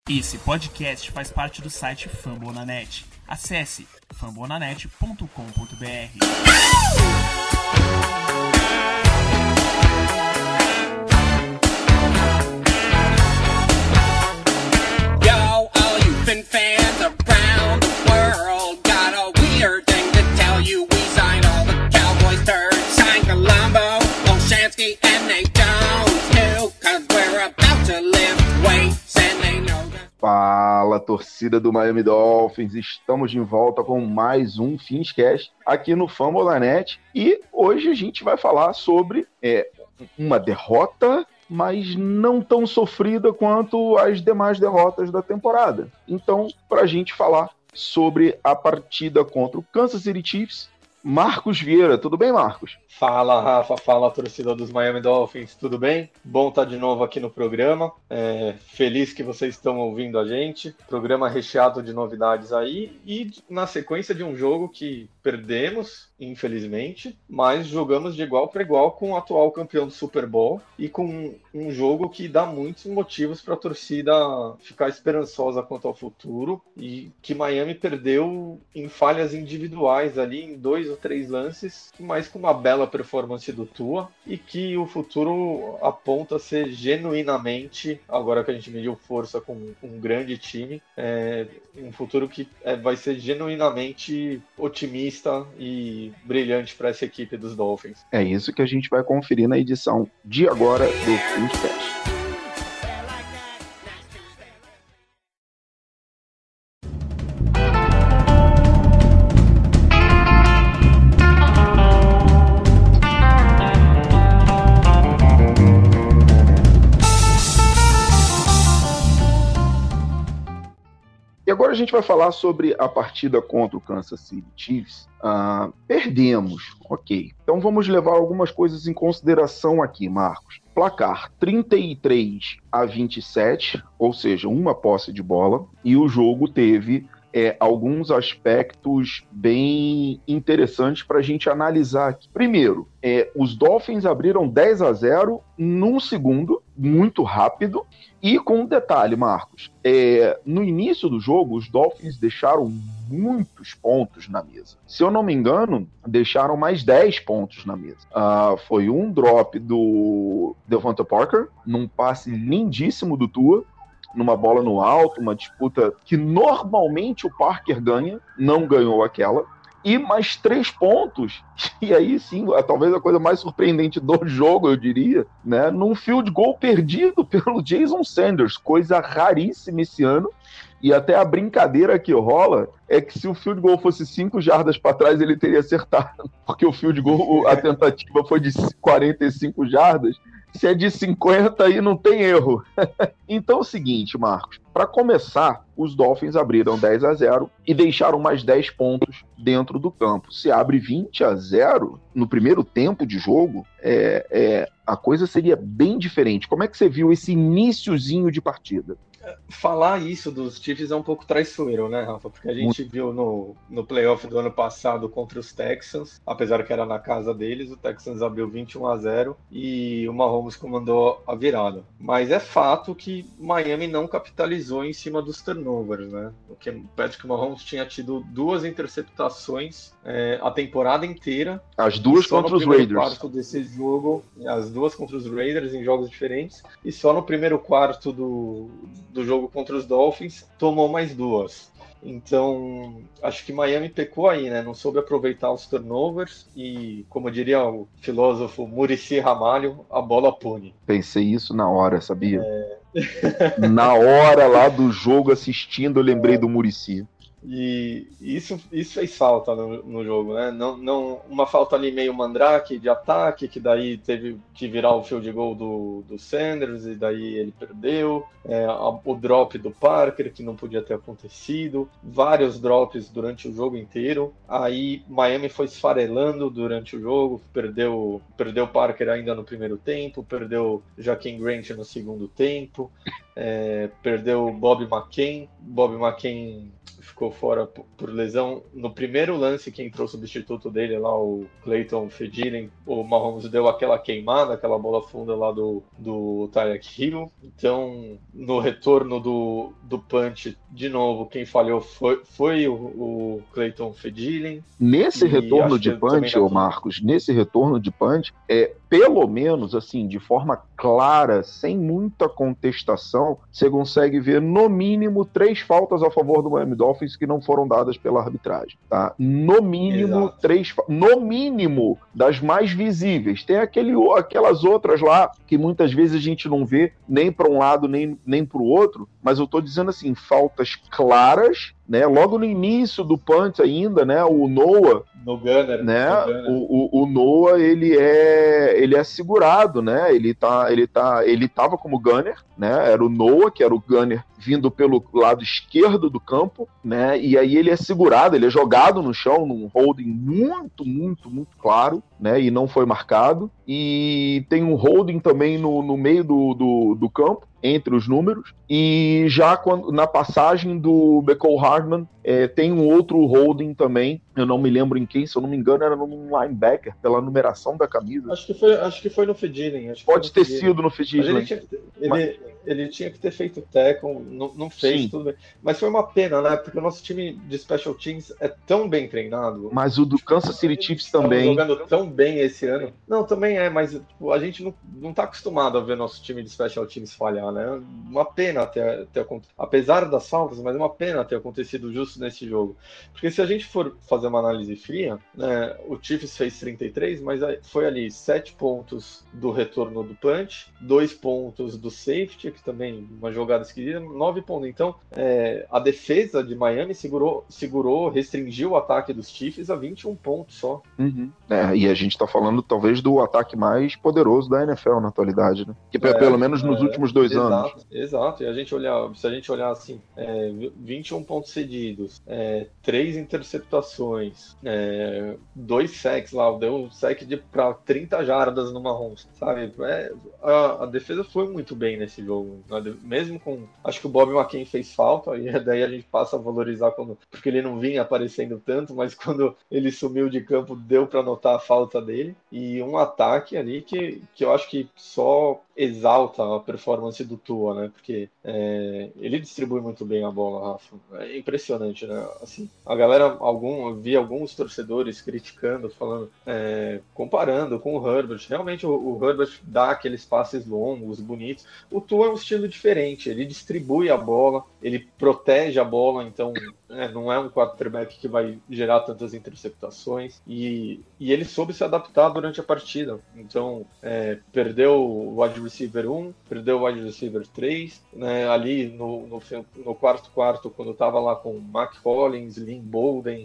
Esse podcast faz parte do site Fambonanet. Acesse fambonanet.com.br. Yo, all you Fin fans around the world got a weird thing to tell you. We signed all the Cowboys turds, signed Colombo, Olshansky, and Nate Jones too, 'cause we're about to lift weights and they know that. Fala, torcida do Miami Dolphins, estamos de volta com mais um Finscast aqui no Fambonanet e hoje a gente vai falar sobre uma derrota, mas não tão sofrida quanto as demais derrotas da temporada. Então, para a gente falar sobre a partida contra o Kansas City Chiefs, Marcos Vieira. Tudo bem, Marcos? Fala, Rafa. Fala, torcida dos Miami Dolphins. Tudo bem? Bom estar de novo aqui no programa. Feliz que vocês estão ouvindo a gente. Programa recheado de novidades aí e na sequência de um jogo que perdemos, infelizmente, mas jogamos de igual para igual com o atual campeão do Super Bowl e com um jogo que dá muitos motivos para a torcida ficar esperançosa quanto ao futuro e que Miami perdeu em falhas individuais ali em 2 ou 3 lances, mas com uma bela performance do Tua e que o futuro aponta ser genuinamente, agora que a gente mediu força com um grande time, um futuro que vai ser genuinamente otimista e brilhante para essa equipe dos Dolphins. É isso que a gente vai conferir na edição de agora do Finscast. E agora a gente vai falar sobre a partida contra o Kansas City Chiefs. Perdemos, ok. Então vamos levar algumas coisas em consideração aqui, Marcos. Placar 33-27, ou seja, uma posse de bola, e o jogo teve alguns aspectos bem interessantes para a gente analisar aqui. Primeiro, os Dolphins abriram 10-0 num segundo, muito rápido, e com um detalhe, Marcos, no início do jogo, os Dolphins deixaram muitos pontos na mesa. Se eu não me engano, deixaram mais 10 pontos na mesa. Foi um drop do Devonta Parker, num passe lindíssimo do Tua, numa bola no alto, uma disputa que normalmente o Parker ganha, não ganhou aquela, e mais 3 pontos, e aí sim, talvez a coisa mais surpreendente do jogo, eu diria, né, num field goal perdido pelo Jason Sanders, coisa raríssima esse ano, e até a brincadeira que rola é que se o field goal fosse 5 jardas para trás, ele teria acertado, porque o field goal, a tentativa foi de 45 jardas, se é de 50 aí não tem erro. Então é o seguinte, Marcos, para começar, os Dolphins abriram 10-0 e deixaram mais 10 pontos dentro do campo. Se abre 20-0 no primeiro tempo de jogo, a coisa seria bem diferente. Como é que você viu esse iniciozinho de partida? Falar isso dos Chiefs é um pouco traiçoeiro, né, Rafa? Porque a gente viu no playoff do ano passado contra os Texans, apesar que era na casa deles, o Texans abriu 21-0 e o Mahomes comandou a virada. Mas é fato que Miami não capitalizou em cima dos turnovers, né? Porque o Patrick Mahomes tinha tido 2 interceptações a temporada inteira. As duas contra os Raiders. Quarto desse jogo, as 2 contra os Raiders em jogos diferentes, e só no primeiro quarto do jogo contra os Dolphins, tomou mais 2. Então, acho que Miami pecou aí, né? Não soube aproveitar os turnovers e, como diria o filósofo Muricy Ramalho, a bola pune. Pensei isso na hora, sabia? Na hora lá do jogo assistindo, eu lembrei do Muricy. E isso fez falta no jogo, né? Não, uma falta ali meio mandrake de ataque, que daí teve que virar o field goal do Sanders, e daí ele perdeu. O drop do Parker, que não podia ter acontecido. Vários drops durante o jogo inteiro. Aí Miami foi esfarelando durante o jogo, perdeu o Parker ainda no primeiro tempo, perdeu Jaquim Grant no segundo tempo. Perdeu o Bob McCain ficou fora por lesão. No primeiro lance que entrou o substituto dele lá, o Clayton Fedilin, o Mahomes deu aquela queimada, aquela bola funda lá do Tyreek Hill. Então, no retorno do punch, de novo, quem falhou foi o Clayton Fedilin. Nesse retorno de punch, Marcos, pelo menos, assim, de forma clara, sem muita contestação, você consegue ver, no mínimo, 3 faltas a favor do Miami Dolphins que não foram dadas pela arbitragem, tá? No mínimo, Exato. 3, no mínimo, das mais visíveis. Tem aquelas outras lá que muitas vezes a gente não vê nem para um lado nem para o outro, mas eu tô dizendo assim, faltas claras, né? Logo no início do punt ainda, né? O Noah, no Gunner, né? O Noah, ele é segurado, né? Ele tava como gunner, né? Era o Noah, que era o gunner vindo pelo lado esquerdo do campo, né? E aí ele é segurado, ele é jogado no chão num holding muito, muito, muito claro, né? E não foi marcado. E tem um holding também no meio do campo, entre os números, e já na passagem do Mecole Hardman tem um outro holding também, eu não me lembro em quem, se eu não me engano era num linebacker, pela numeração da camisa. Acho que foi no Fedilin. Pode ter sido no Fedilin. Ele tinha que ter feito tackle, não fez, sim. Tudo bem. Mas foi uma pena, né? Porque o nosso time de Special Teams é tão bem treinado. Mas o do Kansas City Chiefs também. Jogando tão bem esse ano. Não, também mas tipo, a gente não tá acostumado a ver nosso time de Special Teams falhar, né? Uma pena ter acontecido. Apesar das faltas, mas é uma pena ter acontecido justo nesse jogo. Porque se a gente for fazer uma análise fria, né, o Chiefs fez 33, mas foi ali 7 pontos do retorno do punch, 2 pontos do safety, que também uma jogada esquisita, 9 pontos. Então, a defesa de Miami segurou, restringiu o ataque dos Chiefs a 21 pontos só. Uhum. E a gente tá falando talvez do ataque mais poderoso da NFL na atualidade, né? Que pelo menos nos últimos 2 anos. Exato. E se a gente olhar assim, 21 pontos cedidos, 3 interceptações, 2 sacks lá, deu um sack para 30 jardas no Mahomes, sabe? A defesa foi muito bem nesse jogo, mesmo com, acho que o Bob McCain fez falta, e daí a gente passa a valorizar porque ele não vinha aparecendo tanto, mas quando ele sumiu de campo deu para notar a falta dele, e um ataque ali que eu acho que só exalta a performance do Tua, né? Porque ele distribui muito bem a bola, Rafa. É impressionante, né? Assim, a galera, eu vi alguns torcedores criticando, falando, comparando com o Herbert. Realmente o Herbert dá aqueles passes longos, bonitos. O Tua é um estilo diferente. Ele distribui a bola, ele protege a bola, então não é um quarterback que vai gerar tantas interceptações. E ele soube se adaptar durante a partida. Então, perdeu o wide receiver 1, perdeu o wide receiver 3, né, ali no quarto, quando estava lá com Mac Hollins, Lynn Bowden,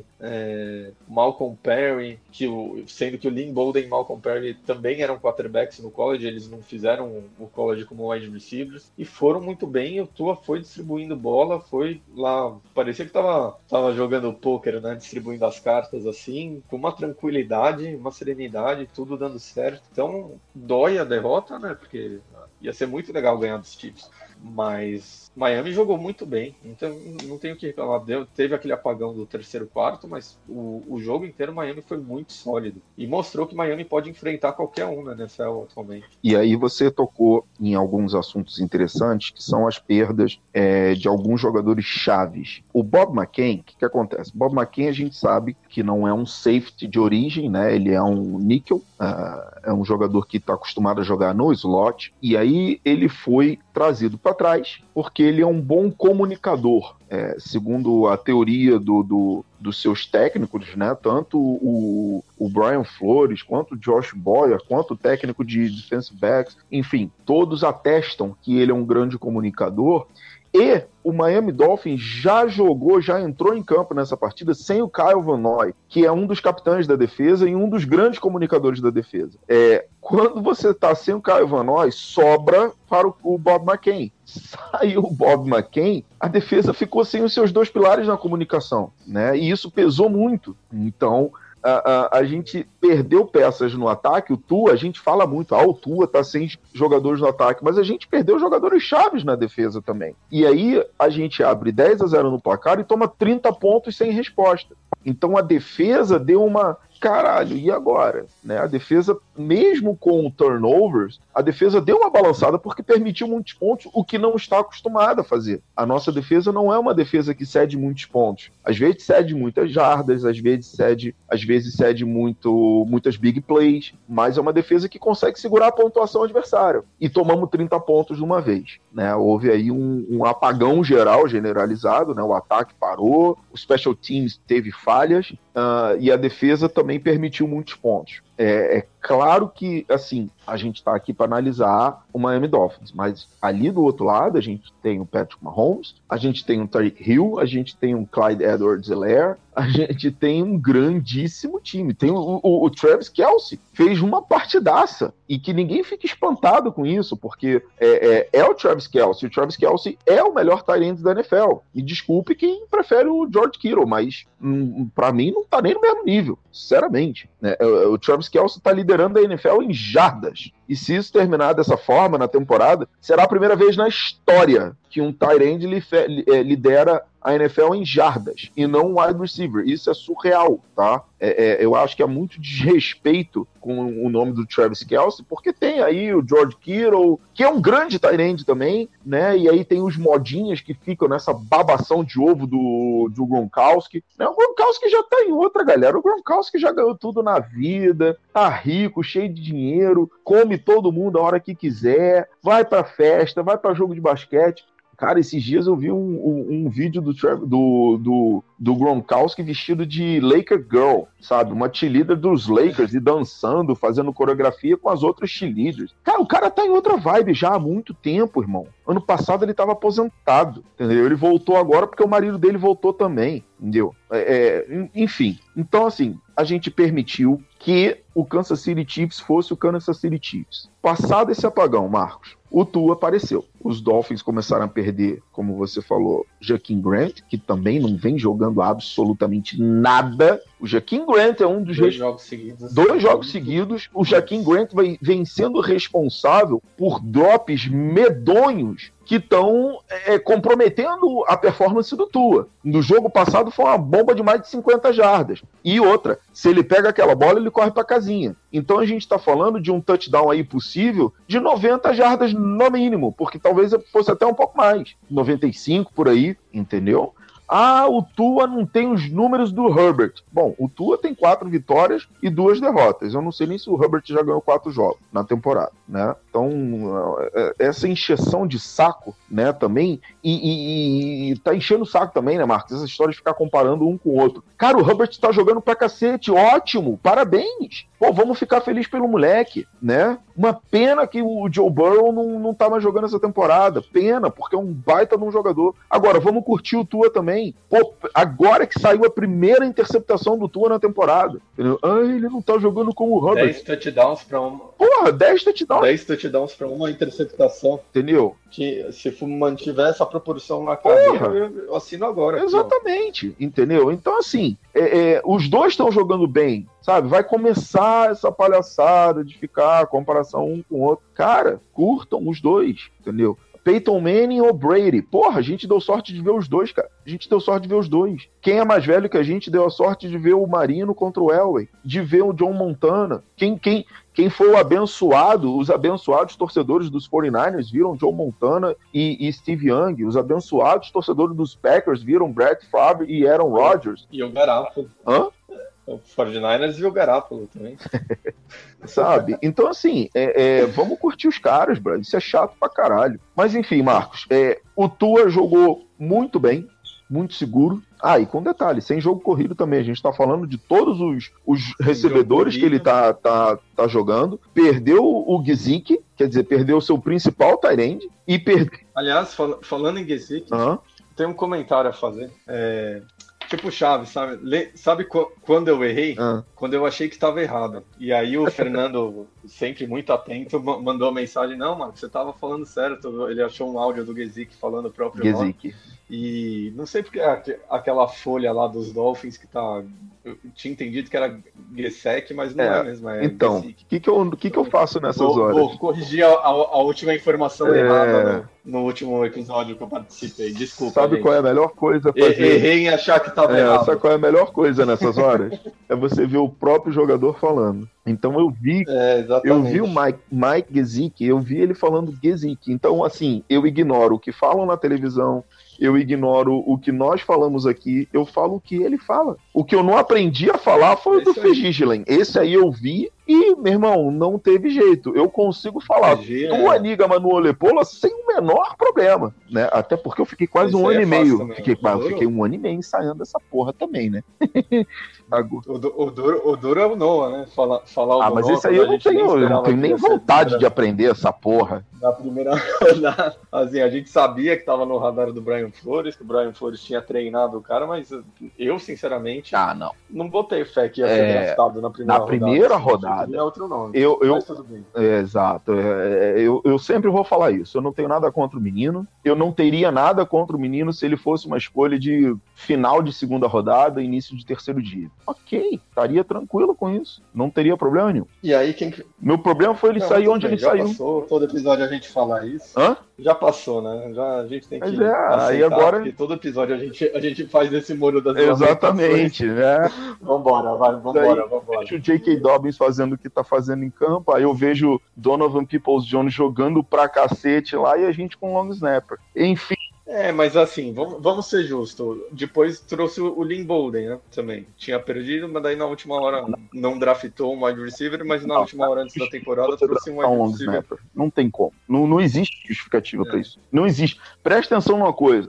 Malcolm Perry, sendo que o Lynn Bowden e Malcolm Perry também eram quarterbacks no college, eles não fizeram o college como wide receivers, e foram muito bem, e o Tua foi distribuindo bola, foi lá, parecia que tava jogando pôquer, né, distribuindo as cartas assim, com uma tranquilidade, uma serenidade, tudo dando certo. Então, dói a derrota, né, porque ia ser muito legal ganhar dos Chiefs, mas Miami jogou muito bem, então não tenho o que reclamar. Teve aquele apagão do terceiro quarto, mas o jogo inteiro Miami foi muito sólido e mostrou que Miami pode enfrentar qualquer um na NFL atualmente. E aí você tocou em alguns assuntos interessantes, que são as perdas de alguns jogadores chaves. O Bob McCain, o que acontece? Bob McCain, a gente sabe que não é um safety de origem, né? Ele é um nickel, é um jogador que está acostumado a jogar no slot, e aí ele foi trazido para trás porque ele é um bom comunicador, segundo a teoria dos seus técnicos, né? Tanto o Brian Flores, quanto o Josh Boyer, quanto o técnico de defensive backs, enfim, todos atestam que ele é um grande comunicador. E o Miami Dolphins já entrou em campo nessa partida sem o Kyle Van Noy, que é um dos capitães da defesa e um dos grandes comunicadores da defesa. Quando você está sem o Kyle Van Noy, sobra para o Bob McCain. Saiu o Bob McCain, a defesa ficou sem os seus 2 pilares na comunicação, né? E isso pesou muito. Então, a gente perdeu peças no ataque. O Tua, a gente fala muito, o Tua tá sem jogadores no ataque, mas a gente perdeu jogadores chaves na defesa também. E aí a gente abre 10-0 no placar e toma 30 pontos sem resposta. Então a defesa deu uma... Caralho, e agora? Né? A defesa, mesmo com turnovers, a defesa deu uma balançada porque permitiu muitos pontos, o que não está acostumada a fazer. A nossa defesa não é uma defesa que cede muitos pontos. Às vezes cede muitas jardas, às vezes cede muitas big plays, mas é uma defesa que consegue segurar a pontuação adversária. E tomamos 30 pontos de uma vez. Né? Houve aí um apagão geral, generalizado, né? O ataque parou, o special teams teve falhas, e a defesa também permitiu muitos pontos. É claro que, assim, a gente está aqui para analisar o Miami Dolphins, mas ali do outro lado a gente tem o Patrick Mahomes, a gente tem o Tyreek Hill, a gente tem o Clyde Edwards-Helaire, a gente tem um grandíssimo time. Tem o Travis Kelce, fez uma partidaça, e que ninguém fica espantado com isso, porque é o Travis Kelce. O Travis Kelce é o melhor tight end da NFL. Me desculpe quem prefere o George Kittle, mas para mim não tá nem no mesmo nível, sinceramente. Né? O Travis Kelce tá liderando a NFL em jardas. E se isso terminar dessa forma na temporada, será a primeira vez na história que um tight end lidera a NFL em jardas e não um wide receiver. Isso é surreal, tá? Eu acho que é muito desrespeito com o nome do Travis Kelce, porque tem aí o George Kittle, que é um grande tight end também, né? E aí tem os modinhas que ficam nessa babação de ovo do Gronkowski. Né? O Gronkowski já tá em outra, galera. O Gronkowski já ganhou tudo na vida, tá rico, cheio de dinheiro, come todo mundo a hora que quiser, vai pra festa, vai pra jogo de basquete. Cara, esses dias eu vi um vídeo do Gronkowski vestido de Laker Girl, sabe? Uma cheerleader dos Lakers e dançando, fazendo coreografia com as outras cheerleaders. Cara, o cara tá em outra vibe já há muito tempo, irmão. Ano passado ele tava aposentado, entendeu? Ele voltou agora porque o marido dele voltou também, entendeu? Enfim, então assim, a gente permitiu que o Kansas City Chiefs fosse o Kansas City Chiefs. Passado esse apagão, Marcos, o Tua apareceu. Os Dolphins começaram a perder, como você falou, Jaquim Grant, que também não vem jogando absolutamente nada. O Jaquim Grant é um dos... Dois jogos seguidos. Dois jogos seguidos. O Jaquim Grant vem sendo responsável por drops medonhos que estão comprometendo a performance do Tua. No jogo passado foi uma bomba de mais de 50 jardas. E outra, se ele pega aquela bola, ele corre para casinha. Então a gente está falando de um touchdown aí possível de 90 jardas no mínimo, porque talvez fosse até um pouco mais. 95 por aí, entendeu? O Tua não tem os números do Herbert. Bom, o Tua tem 4 vitórias e 2 derrotas. Eu não sei nem se o Herbert já ganhou 4 jogos na temporada, né? Então, essa encheção de saco, né, também, e tá enchendo o saco também, né, Marcos? Essa história de ficar comparando um com o outro. Cara, o Herbert tá jogando pra cacete, ótimo, parabéns. Pô, vamos ficar felizes pelo moleque, né? Uma pena que o Joe Burrow não tá mais jogando essa temporada. Pena, porque é um baita de um jogador. Agora, vamos curtir o Tua também. Pô, agora que saiu a primeira interceptação do Tua na temporada. Entendeu? Ele não tá jogando com o Herbert. 10 touchdowns pra uma. Porra, 10 touchdowns. 10 touchdowns pra uma interceptação. Entendeu? Que se mantiver essa proporção na carreira, eu assino agora. Exatamente, aqui, entendeu? Então, assim, os dois estão jogando bem, sabe? Vai começar essa palhaçada de ficar comparação um com o outro. Cara, curtam os dois, entendeu? Peyton Manning ou Brady. Porra, a gente deu sorte de ver os dois, cara. A gente deu sorte de ver os dois. Quem é mais velho que a gente deu a sorte de ver o Marino contra o Elway, de ver o John Montana. Quem foi o abençoado, os abençoados torcedores dos 49ers viram Joe Montana e Steve Young. Os abençoados torcedores dos Packers viram Brett Favre e Aaron Rodgers. E o Garoppolo. Hã? O 49ers e o Garoppolo também. Sabe? Então, assim, vamos curtir os caras, bro. Isso é chato pra caralho. Mas, enfim, Marcos, o Tua jogou muito bem, muito seguro. E com detalhe, sem jogo corrido também. A gente tá falando de todos os recebedores que ele tá jogando. Perdeu o Gesicki, quer dizer, perdeu o seu principal tight end e perdeu... Aliás, falando em Gesicki, tem um comentário a fazer. Tipo Chaves, sabe? Sabe quando eu errei? Quando eu achei que estava errado. E aí o Fernando, sempre muito atento, mandou a mensagem: não, mano, você tava falando certo. Ele achou um áudio do Gesicki falando o próprio nome. E não sei porque aquela folha lá dos Dolphins que tá... Eu tinha entendido que era Gesek, mas não é mesmo. Então, o que eu faço nessas horas? Vou corrigir a última informação errada no último episódio que eu participei. Desculpa, Sabe qual é a melhor coisa fazer? Errei em achar que estava errado. Sabe qual é a melhor coisa nessas horas? É você ver o próprio jogador falando. Então eu vi o Mike Gesicki, eu vi ele falando Gesicki. Então, assim, eu ignoro o que falam na televisão, eu ignoro o que nós falamos aqui, eu falo o que ele fala. O que eu não aprendi a falar foi o do Fegigelen. Esse aí eu vi e, meu irmão, não teve jeito. Eu consigo falar tua Niga Manu Olepola sem o menor problema, né? Até porque eu fiquei quase um ano e meio. Fiquei um ano e meio ensaiando essa porra também, né? O duro é o Noah, né? Falar o mas esse aí eu não tenho nem vontade de aprender essa porra. Na primeira rodada, assim, a gente sabia que tava no radar do Brian Flores, que o Brian Flores tinha treinado o cara, mas eu, sinceramente, não botei fé que ia ser draftado na primeira rodada. Na primeira rodada. É outro nome. Mas tudo bem. Exato. Eu sempre vou falar isso. Eu não tenho nada contra o menino. Eu não teria nada contra o menino se ele fosse uma escolha de final de segunda rodada, início de terceiro dia. Ok, estaria tranquilo com isso. Não teria problema nenhum. E aí, Meu problema foi ele sair onde ele saiu. Passou, todo episódio a gente fala isso. Hã? Já passou, né? A gente tem que aceitar, aí agora... porque todo episódio a gente faz esse muro das Exatamente, né? Vambora. Vejo o J.K. Dobbins fazendo o que tá fazendo em campo, aí eu vejo Donovan Peoples-Jones jogando pra cacete lá e a gente com long snapper. Enfim. Mas assim, vamos ser justos. Depois trouxe o Lynn Bolden, né? Também. Tinha perdido, mas daí na última hora não draftou um wide receiver, mas na última hora antes da temporada trouxe um wide receiver. Snapper. Não tem como. Não existe justificativa pra isso. Não existe. Presta atenção numa coisa.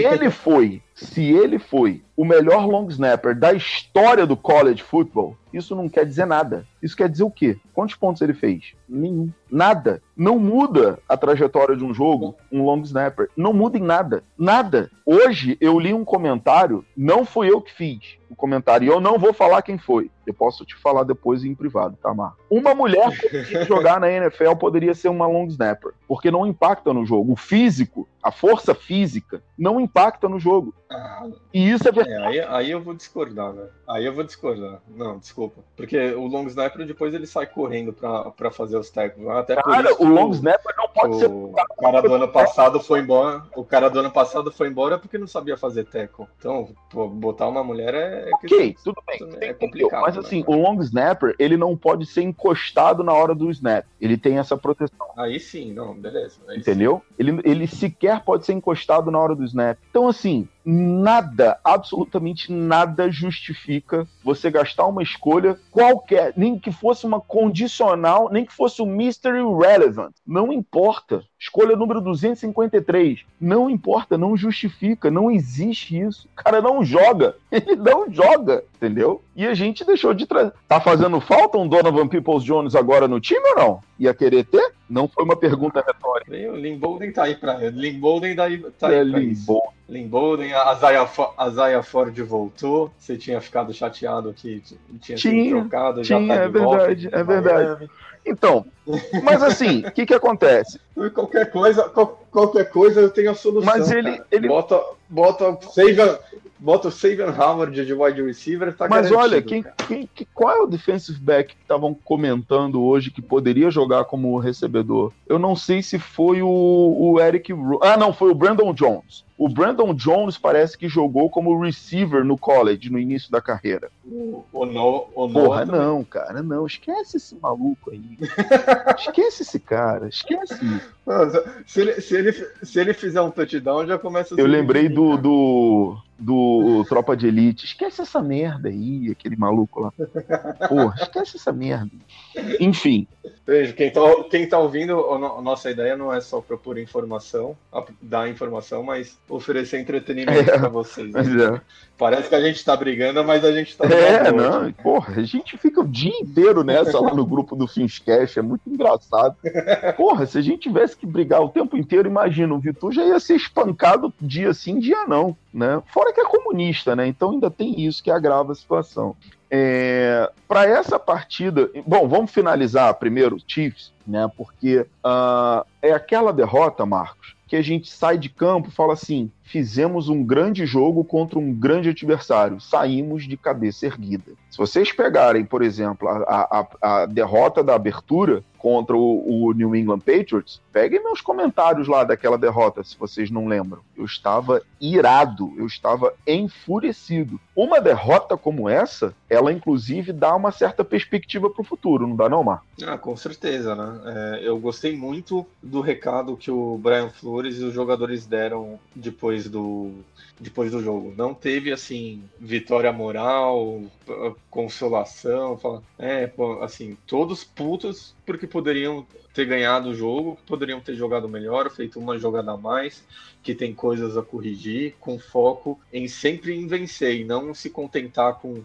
Se ele foi o melhor long snapper da história do college football, isso não quer dizer nada. Isso quer dizer o quê? Quantos pontos ele fez? Nenhum. Nada. Não muda a trajetória de um jogo, um long snapper. Não muda em nada. Nada. Hoje eu li um comentário, não fui eu que fiz o comentário, e eu não vou falar quem foi. Eu posso te falar depois em privado, tá, Marco? Uma mulher que jogar na NFL poderia ser uma long snapper, porque não impacta no jogo. O físico, a força física, não impacta no jogo. E isso é verdade. Aí eu vou discordar, né? Não, desculpa. Porque o long snapper depois ele sai correndo pra fazer os tackles. Até cara, por isso o long snapper não pode ser... O cara do ano passado foi embora. O cara do ano passado foi embora porque não sabia fazer tackle. Então, botar uma mulher Ok, tudo bem. É complicado. Mas assim, o long snapper, ele não pode ser encostado na hora do snap. Ele tem essa proteção. Aí sim, não, beleza. Entendeu? Ele sequer pode ser encostado na hora do snap. Então, assim, nada, absolutamente nada justifica você gastar uma escolha qualquer, nem que fosse uma condicional, nem que fosse um mystery relevant. Não importa. Escolha número 253. Não importa, não justifica, não existe isso. O cara não joga. Ele não joga, entendeu? E a gente deixou de trazer. Tá fazendo falta um Donovan Peoples-Jones agora no time ou não? Ia querer ter? Não foi uma pergunta retórica. O Lynn Bolden tá aí pra ele. Lynn Bolden tá aí pra isso. Lynn Bolden, a Zaya Ford voltou. Você tinha ficado chateado que tinha sido trocado. Já tá é verdade, é verdade. Então, mas assim, o que acontece? Qualquer coisa eu tenho a solução. Mas ele... Bota o Xavier Howard de wide receiver, tá mas garantido. Mas olha, qual é o defensive back que estavam comentando hoje que poderia jogar como recebedor? Eu não sei se foi o Eric... não, foi o Brandon Jones. O Brandon Jones parece que jogou como receiver no college, no início da carreira. Porra, não, cara, não. Esquece esse maluco aí. Esquece esse cara, esquece isso. Se ele fizer um touchdown, já começa a... Eu lembrei do Tropa de Elite. Esquece essa merda aí, aquele maluco lá. Porra, esquece essa merda. Enfim. Veja, quem tá ouvindo, a nossa ideia não é só propor informação, dar informação, mas oferecer entretenimento pra vocês. Né? Parece que a gente tá brigando, mas a gente tá... não, porra, a gente fica o dia inteiro nessa lá no grupo do Finscast, é muito engraçado. Porra, se a gente tivesse que brigar o tempo inteiro, imagina, o Vitor já ia ser espancado dia sim, dia não, né? Fora que é comunista, né? Então ainda tem isso que agrava a situação. Para essa partida, bom, vamos finalizar primeiro Chiefs, né? Porque é aquela derrota, Marcos, que a gente sai de campo e fala assim, fizemos um grande jogo contra um grande adversário, saímos de cabeça erguida. Se vocês pegarem, por exemplo, a derrota da abertura contra o New England Patriots, peguem meus comentários lá daquela derrota, se vocês não lembram. Eu estava irado, eu estava enfurecido. Uma derrota como essa, ela inclusive dá uma certa perspectiva para o futuro, não dá não, Mar? Com certeza, né? Eu gostei muito do recado que o Brian Flores e os jogadores deram depois do jogo. Não teve, assim, vitória moral, consolação, assim, todos putos porque poderiam ter ganhado o jogo, poderiam ter jogado melhor, feito uma jogada a mais, que tem coisas a corrigir, com foco em sempre em vencer, e não se contentar com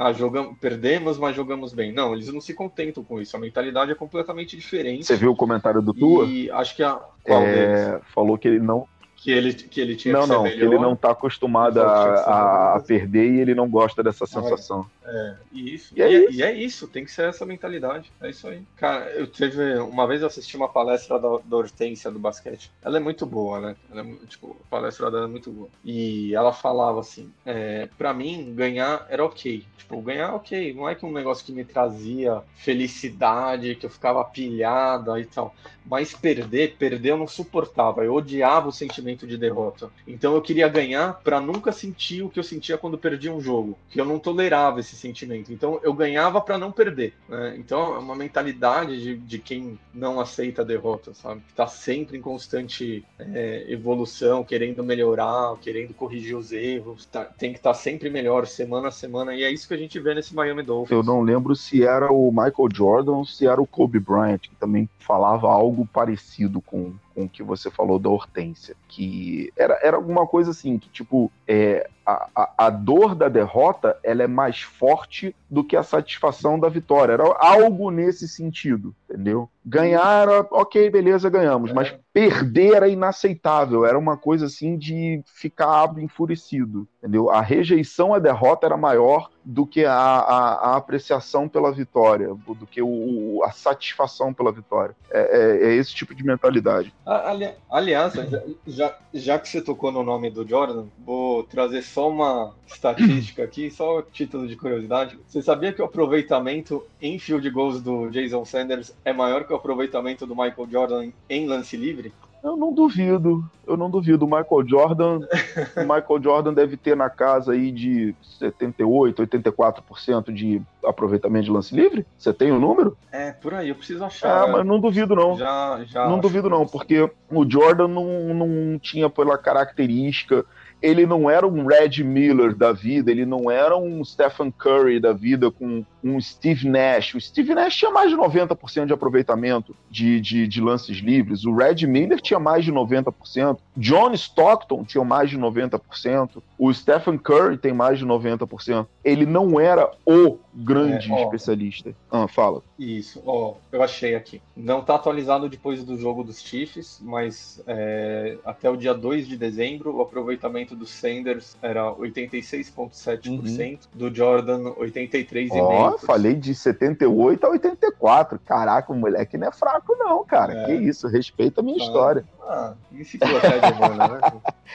perdemos, mas jogamos bem. Não, eles não se contentam com isso, a mentalidade é completamente diferente. Você viu o comentário do Tua? E acho que qual deles? Falou que ele não... Que ele tinha que ser melhor. Que ele não está acostumado a perder e ele não gosta dessa sensação. Isso. E é isso, tem que ser essa mentalidade. É isso aí. Cara, uma vez eu assisti uma palestra da Hortência do basquete. Ela é muito boa, né? A palestra dela é muito boa. E ela falava assim, pra mim, ganhar era ok. Ganhar ok. Não é que um negócio que me trazia felicidade, que eu ficava pilhada e tal. Mas perder eu não suportava. Eu odiava o sentimento de derrota. Então eu queria ganhar para nunca sentir o que eu sentia quando perdia um jogo. Que eu não tolerava esse sentimento. Então eu ganhava para não perder, né? Então é uma mentalidade de quem não aceita a derrota, sabe? Que tá sempre em constante evolução, querendo melhorar, querendo corrigir os erros. Tem que estar sempre melhor, semana a semana. E é isso que a gente vê nesse Miami Dolphins. Eu não lembro se era o Michael Jordan ou se era o Kobe Bryant, que também falava algo parecido com o que você falou da Hortência, que era alguma coisa assim, que tipo, a dor da derrota, ela é mais forte do que a satisfação da vitória, era algo nesse sentido, entendeu? Ganhar era, ok, beleza, ganhamos, mas perder era inaceitável, era uma coisa assim de ficar enfurecido, entendeu? A rejeição à derrota era maior do que a apreciação pela vitória, do que a satisfação pela vitória. É esse tipo de mentalidade. Aliás, já que você tocou no nome do Jordan, vou trazer só uma estatística aqui, só título de curiosidade. Você sabia que o aproveitamento em field goals do Jason Sanders é maior que o aproveitamento do Michael Jordan em lance livre? Eu não duvido. O Michael Jordan deve ter na casa aí de 78%, 84% de aproveitamento de lance livre. Você tem o número? Por aí, eu preciso achar. Mas não duvido não. Não duvido não, porque o Jordan não tinha pela característica... Ele não era um Red Miller da vida, ele não era um Stephen Curry da vida com um Steve Nash. O Steve Nash tinha mais de 90% de aproveitamento de lances livres. O Red Miller tinha mais de 90%. John Stockton tinha mais de 90%. O Stephen Curry tem mais de 90%. Ele não era o grande especialista. Fala. Isso, eu achei aqui. Não está atualizado depois do jogo dos Chiefs, mas até o dia 2 de dezembro, o aproveitamento do Sanders era 86,7%, do Jordan 83,5%. Falei de 78 a 84. Caraca, o moleque não é fraco não, cara. Que isso, respeita a minha história. Enciclopédia humana, né?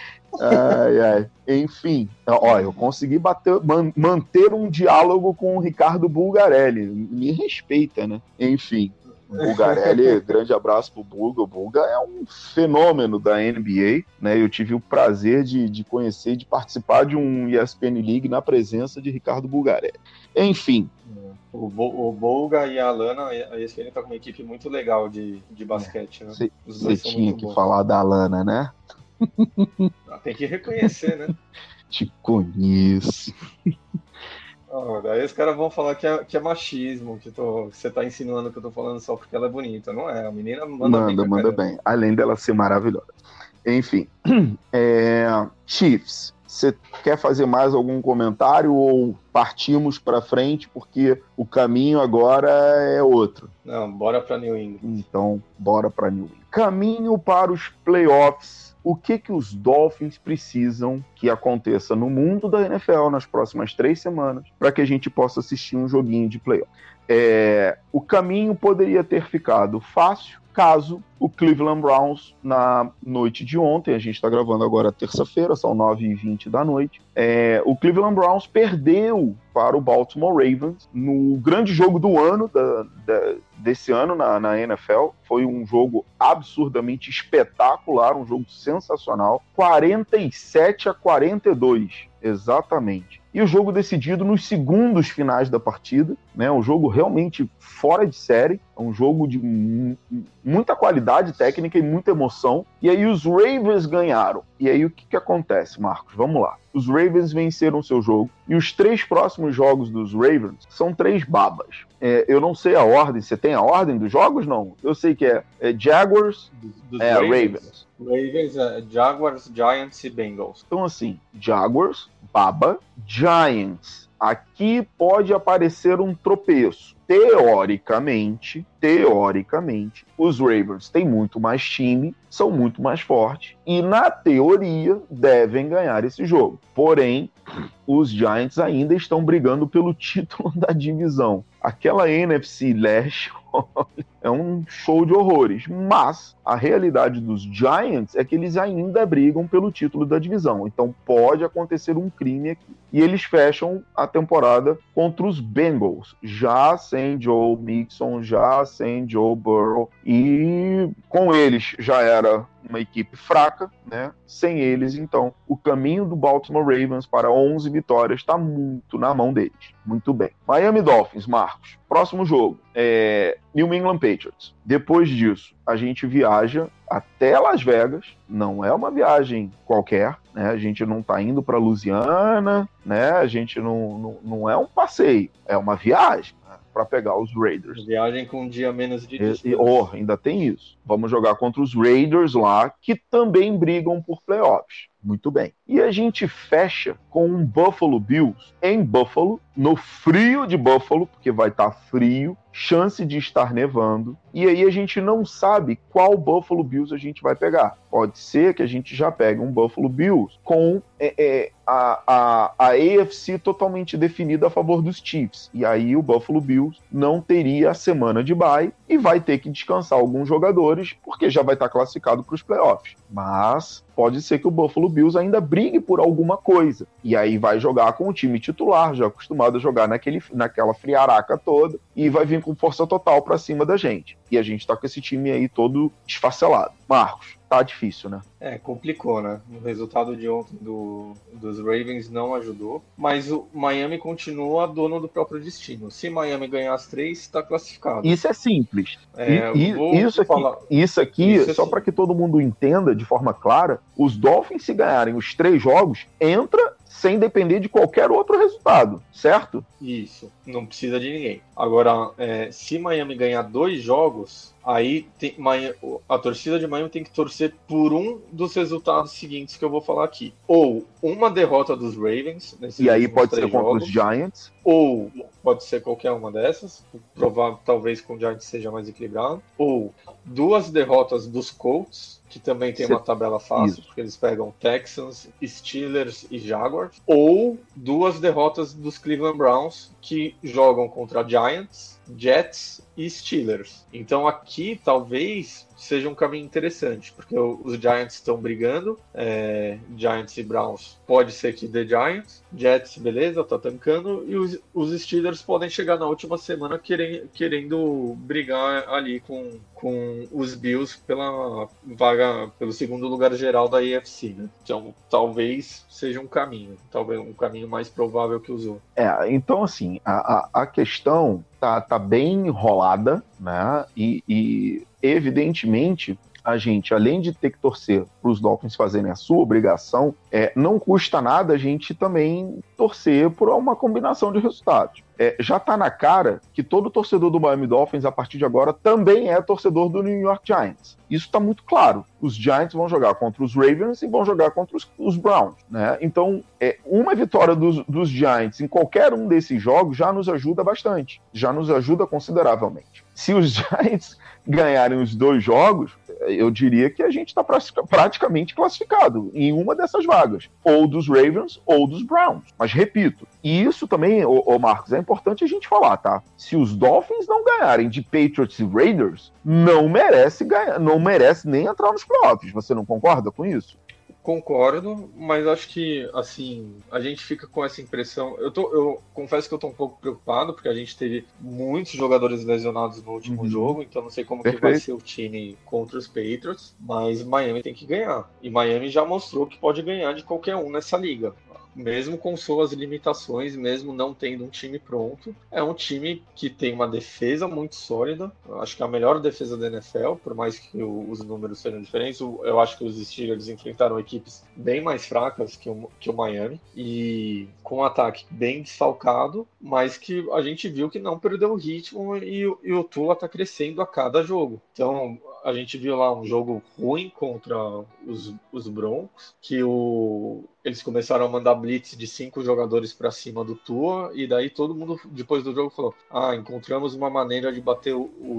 Ai. Enfim, eu consegui manter um diálogo com o Ricardo Bulgarelli. Me respeita, né? Enfim, o Bulgarelli, grande abraço pro Bulga. O Bulga é um fenômeno da NBA, né? Eu tive o prazer de conhecer, de participar de um ESPN League na presença de Ricardo Bulgarelli. Enfim. O Bulga e a Alana, a ESPN tá com uma equipe muito legal de basquete, né? Você tinha que falar da Alana, né? Tem que reconhecer, né? Te conheço. Daí os caras vão falar que é machismo, que você tá insinuando que eu tô falando só porque ela é bonita. Não é, a menina manda bem. Além dela ser maravilhosa. Enfim, Chiefs, você quer fazer mais algum comentário ou partimos para frente porque o caminho agora é outro? Não, bora para New England. Então, bora para New England. Caminho para os playoffs. O que os Dolphins precisam que aconteça no mundo da NFL nas próximas 3 semanas para que a gente possa assistir um joguinho de playoff? O caminho poderia ter ficado fácil caso o Cleveland Browns, na noite de ontem, a gente está gravando agora terça-feira, são 9h20 da noite, o Cleveland Browns perdeu para o Baltimore Ravens no grande jogo do ano, desse ano na NFL. Foi um jogo absurdamente espetacular, um jogo sensacional, 47-42, exatamente. E o jogo decidido nos segundos finais da partida, né? Um jogo realmente fora de série, um jogo de muita qualidade técnica e muita emoção. E aí os Ravens ganharam. E aí o que acontece, Marcos? Vamos lá. Os Ravens venceram seu jogo e os 3 próximos jogos dos Ravens são 3 babas. Eu não sei a ordem. Você tem a ordem dos jogos? Não. Eu sei que é Jaguars, Ravens. Ravens, Jaguars, Giants e Bengals. Então assim, Jaguars, baba, Giants. Aqui pode aparecer um tropeço. Teoricamente, os Ravens têm muito mais time, são muito mais fortes e, na teoria, devem ganhar esse jogo. Porém, os Giants ainda estão brigando pelo título da divisão. Aquela NFC Leste é um show de horrores, mas a realidade dos Giants é que eles ainda brigam pelo título da divisão, então pode acontecer um crime aqui. E eles fecham a temporada contra os Bengals, já sem Joe Mixon, já sem Joe Burrow, e com eles já era uma equipe fraca, né? Sem eles, então, o caminho do Baltimore Ravens para 11 vitórias está muito na mão deles. Muito bem. Miami Dolphins, Marcos. Próximo jogo é New England Patriots. Depois disso, a gente viaja até Las Vegas. Não é uma viagem qualquer, né? A gente não está indo para Louisiana, né? A gente não é um passeio, é uma viagem para pegar os Raiders. Viagem com um dia menos de distância. Ainda tem isso. Vamos jogar contra os Raiders lá, que também brigam por playoffs. Muito bem. E a gente fecha com um Buffalo Bills em Buffalo, no frio de Buffalo, porque vai estar frio, chance de estar nevando, e aí a gente não sabe qual Buffalo Bills a gente vai pegar. Pode ser que a gente já pegue um Buffalo Bills com a AFC totalmente definida a favor dos Chiefs, e aí o Buffalo Bills não teria a semana de bye e vai ter que descansar alguns jogadores, porque já vai estar classificado para os playoffs. Mas pode ser que o Buffalo Bills ainda brigue por alguma coisa, e aí vai jogar com o time titular, já acostumado a jogar naquela friaraca toda, e vai vir com força total pra cima da gente. E a gente tá com esse time aí todo esfacelado. Marcos, tá difícil, né? Complicou, né? O resultado de ontem dos Ravens não ajudou, mas o Miami continua dono do próprio destino. Se Miami ganhar as 3, tá classificado. Isso é simples. Isso aqui, só para que todo mundo entenda de forma clara, os Dolphins, se ganharem os 3 jogos, entra sem depender de qualquer outro resultado, certo? Isso, não precisa de ninguém. Agora, se Miami ganhar 2 jogos, aí a torcida de Miami tem que torcer por um dos resultados seguintes que eu vou falar aqui. Ou uma derrota dos Ravens, e aí pode ser contra os Giants, ou pode ser qualquer uma dessas, provável, talvez com o Giants seja mais equilibrado, ou 2 derrotas dos Colts, que também tem uma tabela fácil, porque eles pegam Texans, Steelers e Jaguars, ou 2 derrotas dos Cleveland Browns, que jogam contra Giants, Jets e Steelers. Então aqui talvez seja um caminho interessante, porque os Giants estão brigando, Giants e Browns, pode ser que dê Giants, Jets, beleza, tá tancando, e os Steelers podem chegar na última semana querendo brigar ali com os Bills pela vaga, pelo segundo lugar geral da AFC, né? Então talvez seja um caminho, talvez um caminho mais provável que os outros. Então assim, a questão tá bem enrolada, né? E evidentemente a gente, além de ter que torcer para os Dolphins fazerem a sua obrigação, não custa nada a gente também torcer por uma combinação de resultados. Já está na cara que todo torcedor do Miami Dolphins, a partir de agora, também é torcedor do New York Giants. Isso está muito claro. Os Giants vão jogar contra os Ravens e vão jogar contra os Browns, né? Então, uma vitória dos Giants em qualquer um desses jogos já nos ajuda bastante, já nos ajuda consideravelmente. Se os Giants ganharem os 2 jogos, eu diria que a gente está praticamente classificado em uma dessas vagas, ou dos Ravens ou dos Browns. Mas repito, e isso também, ô Marcos, é importante a gente falar, tá? Se os Dolphins não ganharem de Patriots e Raiders, não merece nem entrar nos playoffs. Você não concorda com isso? Concordo, mas acho que, assim, a gente fica com essa impressão. Eu confesso que eu tô um pouco preocupado, porque a gente teve muitos jogadores lesionados no último jogo, então não sei como que vai ser o time contra os Patriots, mas Miami tem que ganhar. E Miami já mostrou que pode ganhar de qualquer um nessa liga. Mesmo com suas limitações, mesmo não tendo um time pronto, é um time que tem uma defesa muito sólida. Eu acho que é a melhor defesa da NFL, por mais que os números sejam diferentes. Eu acho que os Steelers enfrentaram equipes bem mais fracas que o Miami, e com um ataque bem desfalcado, mas que a gente viu que não perdeu o ritmo, e o Tua está crescendo a cada jogo. Então, a gente viu lá um jogo ruim contra os Broncos, que eles começaram a mandar blitz de 5 jogadores para cima do Tua, e daí todo mundo, depois do jogo, falou: encontramos uma maneira de bater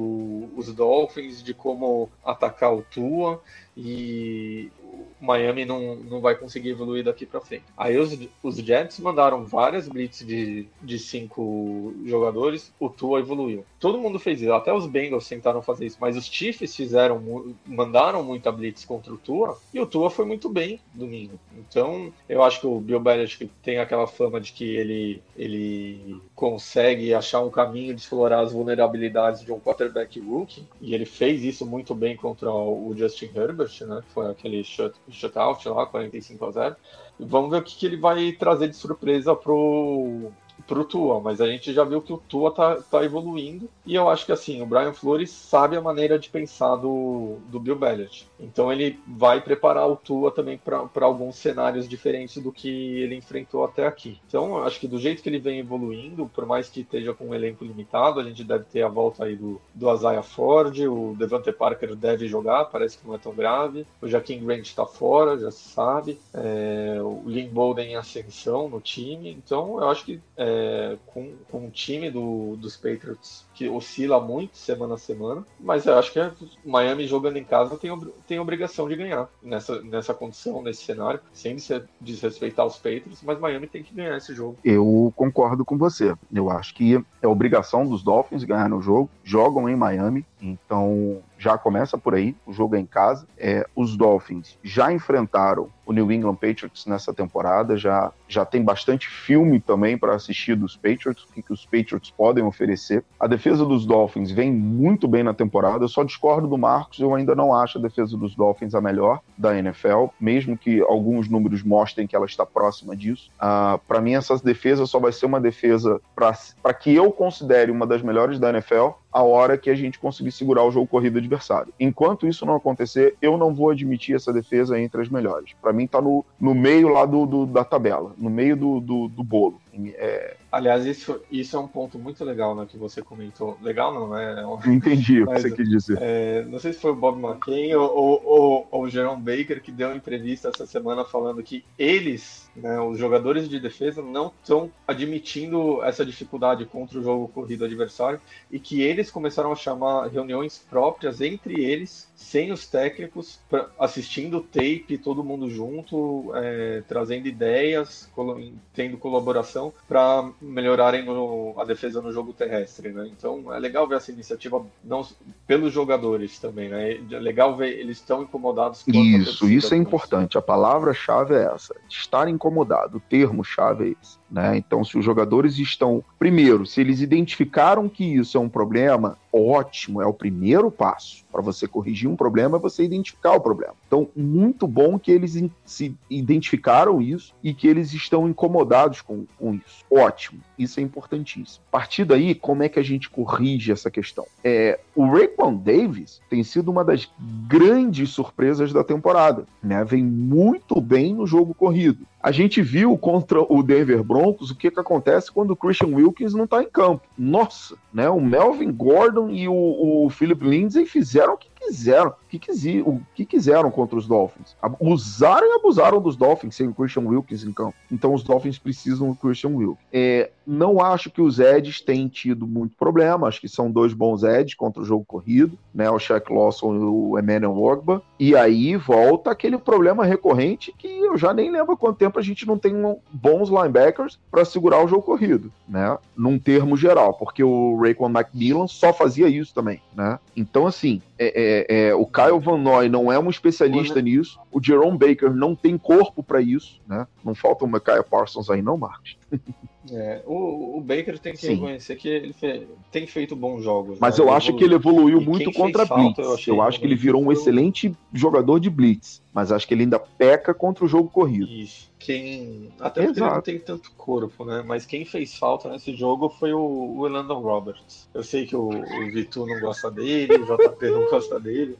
os Dolphins, de como atacar o Tua, e o Miami não vai conseguir evoluir daqui para frente. Aí os Jets mandaram várias blitz de 5 jogadores, o Tua evoluiu. Todo mundo fez isso, até os Bengals tentaram fazer isso, mas os Chiefs mandaram muita blitz contra o Tua, e o Tua foi muito bem domingo. Então, eu acho que o Bill Belichick tem aquela fama de que ele consegue achar um caminho de explorar as vulnerabilidades de um quarterback rookie, e ele fez isso muito bem contra o Justin Herbert, né? Foi aquele shutout lá, 45-0. Vamos ver o que ele vai trazer de surpresa pro Tua, mas a gente já viu que o Tua tá evoluindo, e eu acho que, assim, o Brian Flores sabe a maneira de pensar do Bill Belichick, então ele vai preparar o Tua também para alguns cenários diferentes do que ele enfrentou até aqui. Então eu acho que do jeito que ele vem evoluindo, por mais que esteja com um elenco limitado, a gente deve ter a volta aí do Isaiah Ford, o Devante Parker deve jogar, parece que não é tão grave, o Jaquim Grant está fora, já se sabe, o Lynn Bowden em ascensão no time, então eu acho que com o time dos Patriots, que oscila muito semana a semana, mas eu acho que Miami jogando em casa tem obrigação de ganhar nessa condição, nesse cenário, sem desrespeitar os Patriots, mas Miami tem que ganhar esse jogo. Eu concordo com você. Eu acho que é obrigação dos Dolphins ganhar no jogo. Jogam em Miami, então já começa por aí. O jogo é em casa. Os Dolphins já enfrentaram o New England Patriots nessa temporada, já tem bastante filme também para assistir dos Patriots, o que os Patriots podem oferecer. A defesa dos Dolphins vem muito bem na temporada. Eu só discordo do Marcos, eu ainda não acho a defesa dos Dolphins a melhor da NFL, mesmo que alguns números mostrem que ela está próxima disso. Para mim, essa defesa só vai ser uma defesa para que eu considere uma das melhores da NFL a hora que a gente conseguir segurar o jogo corrido adversário. Enquanto isso não acontecer, eu não vou admitir essa defesa entre as melhores. Para mim, tá no meio lá da tabela, no meio do bolo. Aliás, isso é um ponto muito legal, né, que você comentou. Legal não, né? Entendi o que você quis dizer. Não sei se foi o Bob McCain ou o Jerome Baker que deu uma entrevista essa semana falando que eles, né, os jogadores de defesa, não estão admitindo essa dificuldade contra o jogo corrido adversário, e que eles começaram a chamar reuniões próprias entre eles, sem os técnicos, assistindo tape, todo mundo junto, trazendo ideias, tendo colaboração para melhorarem a defesa no jogo terrestre, né? Então é legal ver essa iniciativa não, pelos jogadores também, né? É legal ver eles estão incomodados. Isso é importante. A palavra-chave é essa: estar incomodado. O termo-chave é esse. Né? Então, se os jogadores estão... Primeiro, se eles identificaram que isso é um problema, ótimo, é o primeiro passo. Para você corrigir um problema, é você identificar o problema. Então, muito bom que eles se identificaram isso e que eles estão incomodados com isso. Ótimo, isso é importantíssimo. A partir daí, como é que a gente corrige essa questão? O Raekwon Davis tem sido uma das grandes surpresas da temporada, né? Vem muito bem no jogo corrido. A gente viu contra o Denver Broncos o que acontece quando o Christian Wilkins não está em campo. Nossa, né? O Melvin Gordon e o Philip Lindsay fizeram o que quiseram contra os Dolphins. Usaram e abusaram dos Dolphins sem o Christian Wilkins em campo. Então os Dolphins precisam do Christian Wilkins. Não acho que os edges tenham tido muito problema, acho que são 2 bons edges contra o jogo corrido, né, o Shaq Lawson e o Emmanuel Ogbah, e aí volta aquele problema recorrente que eu já nem lembro há quanto tempo a gente não tem bons linebackers para segurar o jogo corrido, né, num termo geral, porque o Raekwon McMillan só fazia isso também, né, então assim, o Kyle Van Noy não é um especialista nisso, o Jerome Baker não tem corpo para isso, né, não falta o Micaiah Parsons aí não, Marcos. O Baker tem que reconhecer que ele tem feito bons jogos. Mas eu acho que ele evoluiu muito contra Blitz. Eu acho que ele virou um excelente jogador de Blitz. Mas acho que ele ainda peca contra o jogo corrido. Isso. Até porque ele não tem tanto corpo, né? Mas quem fez falta nesse jogo foi o Elandon Roberts. Eu sei que o Vitu não gosta dele, o JP não gosta dele,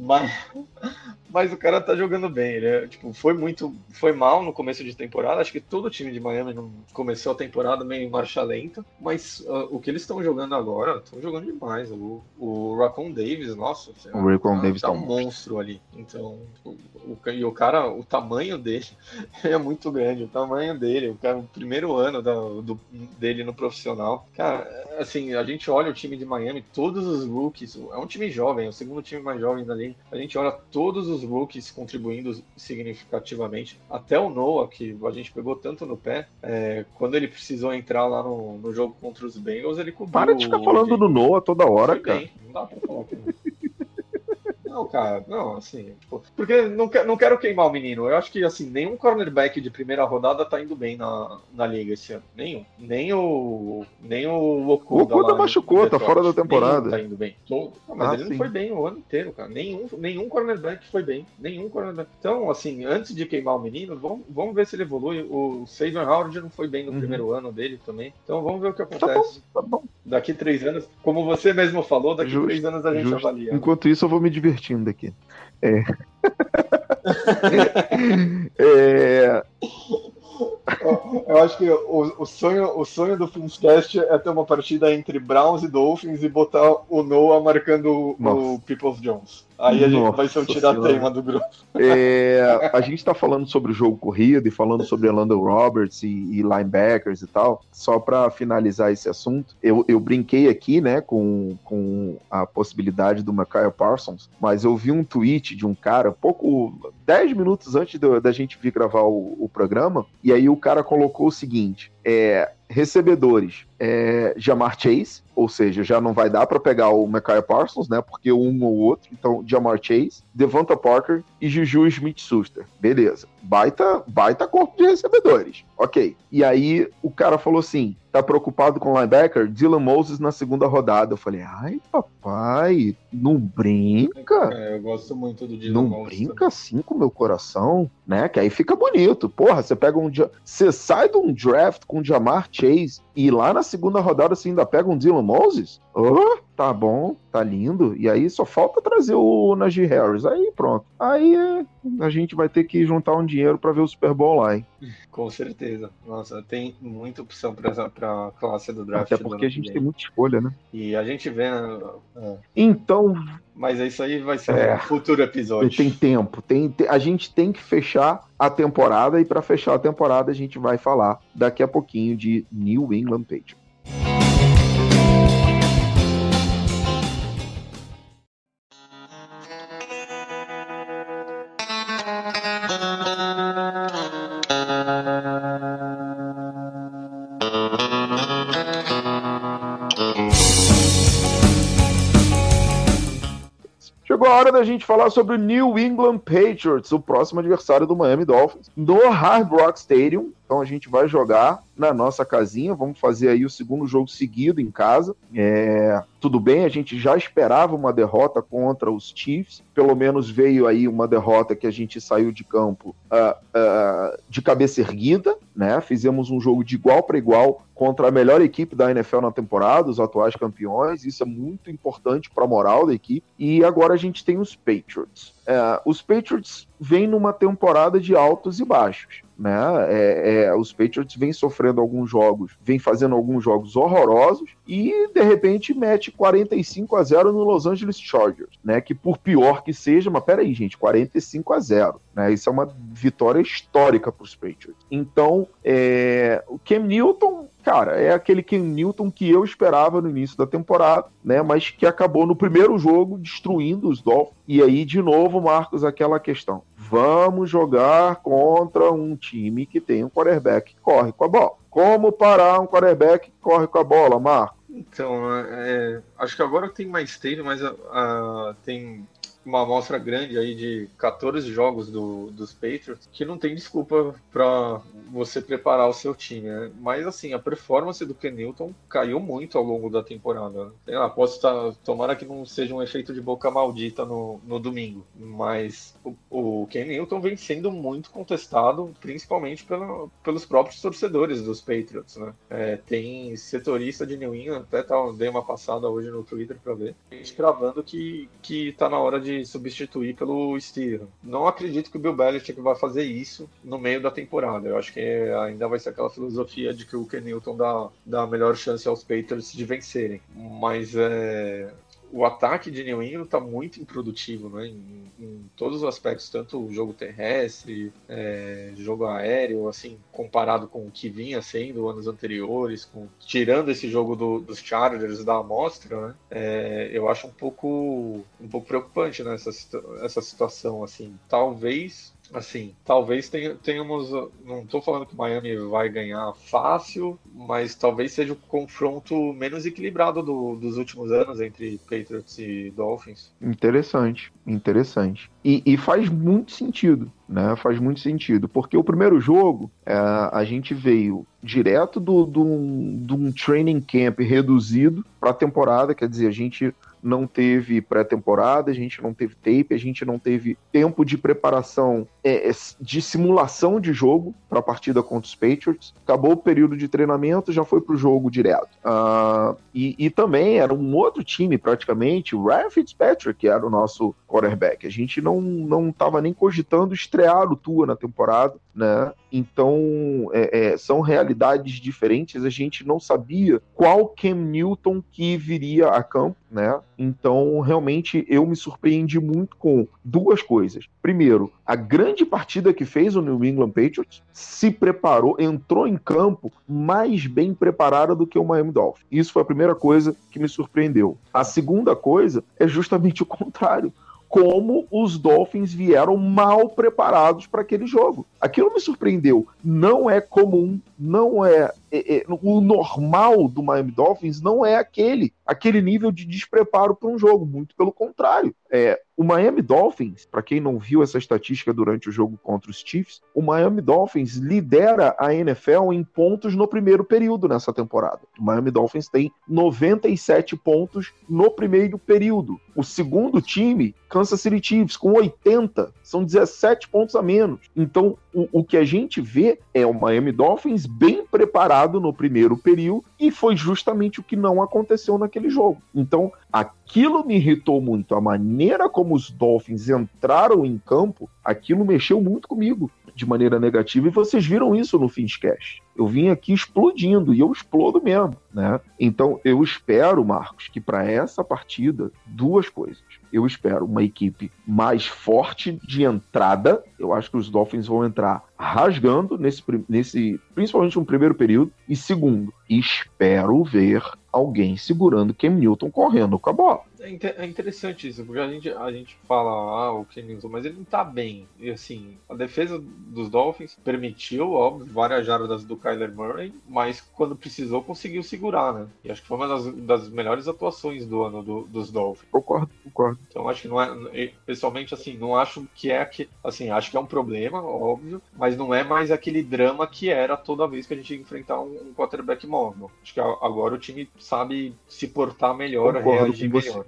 mas o cara tá jogando bem, né? Tipo, foi mal no começo de temporada. Acho que todo o time de Miami não começou a temporada meio em marcha lenta, mas o que eles estão jogando agora, estão jogando demais. O Raekwon Davis, nossa, o Raekwon Davis tá um monstro ali. Então, o cara, o tamanho dele é muito grande, o tamanho dele, o primeiro ano dele no profissional. Cara, assim, a gente olha o time de Miami, todos os rookies, é um time jovem, é o segundo time mais jovem da liga. A gente olha todos os rookies contribuindo significativamente, até o Noah, que a gente pegou tanto no pé, quando ele precisou entrar lá no jogo contra os Bengals, ele cobriu. Para de ficar falando do Noah toda hora, cara. Bem, não dá pra falar que não. Não, cara, não, assim, tipo, porque não quero queimar o menino. Eu acho que, assim, nenhum cornerback de primeira rodada tá indo bem na liga esse ano. Nenhum. Nem o Okuda. O Okuda machucou, tá fora da temporada. Nenhum tá indo bem. Mas ele não foi bem o ano inteiro, cara. Nenhum cornerback foi bem. Nenhum cornerback. Então, assim, antes de queimar o menino, vamos ver se ele evolui. O Xavier Howard não foi bem no primeiro ano dele também. Então, vamos ver o que acontece. Tá bom. Daqui 3 anos, como você mesmo falou, daqui 3 anos a gente avalia. Enquanto isso, eu vou me divertindo aqui. Eu acho que o sonho do Filmcast é ter uma partida entre Browns e Dolphins e botar o Noah marcando o Peoples Jones. Aí a gente vai ser o tiratema do grupo. A gente tá falando sobre o jogo corrido e falando sobre Elandon Roberts e linebackers e tal. Só para finalizar esse assunto, eu brinquei aqui, né, com a possibilidade do Micaiah Parsons, mas eu vi um tweet de um cara, 10 minutos antes da gente vir gravar o programa, e aí o cara colocou o seguinte: recebedores, Ja'Marr Chase, ou seja, já não vai dar para pegar o Micaiah Parsons, né, porque um ou outro, então Ja'Marr Chase, Devonta Parker e Juju Smith-Schuster, beleza, baita corpo de recebedores, ok, e aí o cara falou assim, tá preocupado com o linebacker? Dylan Moses na segunda rodada. Eu falei, ai papai, não brinca. Eu gosto muito do Dylan Moses. Não brinca assim com o meu coração, né? Que aí fica bonito. Porra, você sai de um draft com Ja'Marr Chase e lá na segunda rodada você ainda pega um Dylan Moses? Tá bom, tá lindo. E aí só falta trazer o Najee Harris. Aí pronto. Aí a gente vai ter que juntar um dinheiro pra ver o Super Bowl lá, hein? Com certeza. Nossa, tem muita opção pra classe do draft. Até porque a gente tem muita escolha, né? E a gente vê... Então... Mas isso aí vai ser um futuro episódio. Tem tempo. A gente tem que fechar a temporada e para fechar a temporada a gente vai falar daqui a pouquinho de New England Patriots. Chegou a hora da gente falar sobre o New England Patriots, o próximo adversário do Miami Dolphins, no Hard Rock Stadium. Então a gente vai jogar na nossa casinha, vamos fazer aí o segundo jogo seguido em casa. Tudo bem, a gente já esperava uma derrota contra os Chiefs, pelo menos veio aí uma derrota que a gente saiu de campo de cabeça erguida, né? Fizemos um jogo de igual para igual contra a melhor equipe da NFL na temporada, os atuais campeões, isso é muito importante para a moral da equipe, e agora a gente tem os Patriots. Os Patriots vêm numa temporada de altos e baixos, né? Os Patriots vêm sofrendo alguns jogos, vêm fazendo alguns jogos horrorosos e, de repente, mete 45-0 no Los Angeles Chargers, né? Que por pior que seja, mas peraí, gente, 45-0, né? Isso é uma vitória histórica para os Patriots. Então, o Cam Newton, cara, é aquele Cam Newton que eu esperava no início da temporada, né? Mas que acabou no primeiro jogo destruindo os Dolphins. E aí, de novo, Marcos, aquela questão. Vamos jogar contra um time que tem um quarterback que corre com a bola. Como parar um quarterback que corre com a bola, Marcos? Então, acho que agora tem mais tempo, mas tem uma amostra grande aí de 14 jogos dos Patriots que não tem desculpa para você preparar o seu time, né? Mas assim, a performance do Ken Newton caiu muito ao longo da temporada, né? Sei lá, tomara que não seja um efeito de boca maldita no domingo, mas o Ken Newton vem sendo muito contestado, principalmente pelos próprios torcedores dos Patriots, né? Tem setorista de New England, até dei uma passada hoje no Twitter para ver, cravando que tá na hora de substituir pelo Steele. Não acredito que o Bill Belichick vai fazer isso no meio da temporada. Eu acho que ainda vai ser aquela filosofia de que o Ken Newton dá a melhor chance aos Patriots de vencerem. Mas o ataque de New England está muito improdutivo, né? Em todos os aspectos, tanto o jogo terrestre, jogo aéreo, assim, comparado com o que vinha sendo anos anteriores, tirando esse jogo dos Chargers da amostra, né? Eu acho um pouco preocupante, né, essa situação, assim. Talvez tenhamos. Não estou falando que o Miami vai ganhar fácil, mas talvez seja o confronto menos equilibrado dos últimos anos entre Patriots e Dolphins. Interessante. E faz muito sentido, né? Faz muito sentido, porque o primeiro jogo a gente veio direto de um training camp reduzido para a temporada, quer dizer, a gente não teve pré-temporada, a gente não teve tape, a gente não teve tempo de preparação, de simulação de jogo para a partida contra os Patriots. Acabou o período de treinamento, já foi para o jogo direto. E também era um outro time praticamente, o Ryan Fitzpatrick, que era o nosso quarterback. A gente não estava nem cogitando estrear o Tua na temporada, né? Então, são realidades diferentes, a gente não sabia qual Cam Newton que viria a campo, né? Então, realmente, eu me surpreendi muito com duas coisas. Primeiro, a grande partida que fez o New England Patriots, se preparou, entrou em campo mais bem preparada do que o Miami Dolphins. Isso foi a primeira coisa que me surpreendeu. A segunda coisa é justamente o contrário. Como os Dolphins vieram mal preparados para aquele jogo. Aquilo me surpreendeu. Não é comum, não o normal do Miami Dolphins não é aquele nível de despreparo para um jogo, muito pelo contrário. O Miami Dolphins, para quem não viu essa estatística durante o jogo contra os Chiefs, o Miami Dolphins lidera a NFL em pontos no primeiro período nessa temporada. O Miami Dolphins tem 97 pontos no primeiro período. O segundo time, Kansas City Chiefs, com 80, são 17 pontos a menos. Então, o que a gente vê é o Miami Dolphins bem preparado no primeiro período e foi justamente o que não aconteceu naquele jogo. Então, aquilo me irritou muito. A maneira como os Dolphins entraram em campo, aquilo mexeu muito comigo de maneira negativa, e vocês viram isso no Finscast. Eu vim aqui explodindo, e eu explodo mesmo, né? Então, eu espero, Marcos, que para essa partida, duas coisas. Eu espero uma equipe mais forte de entrada. Eu acho que os Dolphins vão entrar rasgando principalmente no primeiro período. E segundo, espero ver alguém segurando Cam Newton correndo com a bola. É interessante isso, porque a gente fala, o Cam Newton, mas ele não tá bem. E assim, a defesa dos Dolphins permitiu, óbvio, várias jardas do Kyler Murray, mas quando precisou conseguiu segurar, né? E acho que foi uma das melhores atuações do ano dos Dolphins. Concordo. Então acho que não é, pessoalmente, assim, não acho que assim, acho que é um problema, óbvio, mas não é mais aquele drama que era toda vez que a gente ia enfrentar um quarterback móvel. Acho que agora o time sabe se portar melhor, reagir melhor.